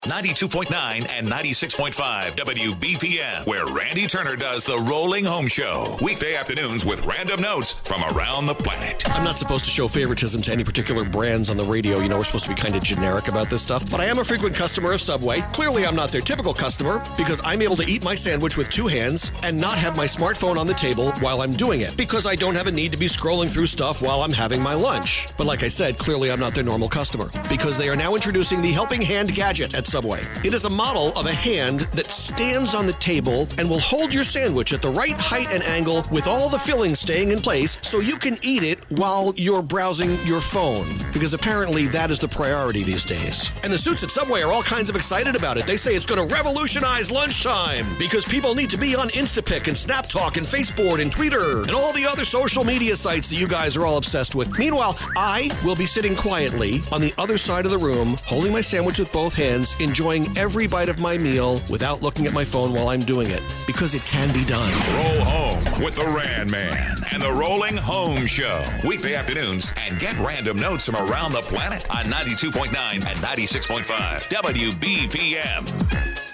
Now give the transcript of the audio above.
92.9 and 96.5 WBPM, where Randy Turner does the Rolling Home Show. Weekday afternoons with random notes from around the planet. I'm not supposed to show favoritism to any particular brands on the radio. You know, we're supposed to be kind of generic about this stuff. But I am a frequent customer of Subway. Clearly, I'm not their typical customer because I'm able to eat my sandwich with two hands and not have my smartphone on the table while I'm doing it because I don't have a need to be scrolling through stuff while I'm having my lunch. But like I said, clearly I'm not their normal customer because they are now introducing the Helping Hand Gadget at Subway. It is a model of a hand that stands on the table and will hold your sandwich at the right height and angle with all the fillings staying in place so you can eat it while you're browsing your phone. Because apparently that is the priority these days. And the suits at Subway are all kinds of excited about it. They say it's going to revolutionize lunchtime because people need to be on Instapic and SnapTalk and Facebook and Twitter and all the other social media sites that you guys are all obsessed with. Meanwhile, I will be sitting quietly on the other side of the room, holding my sandwich with both hands, enjoying every bite of my meal without looking at my phone while I'm doing it, because it can be done. Roll home with the Ran Man and the Rolling Home Show. Weekday afternoons, and get random notes from around the planet on 92.9 and 96.5 WBPM.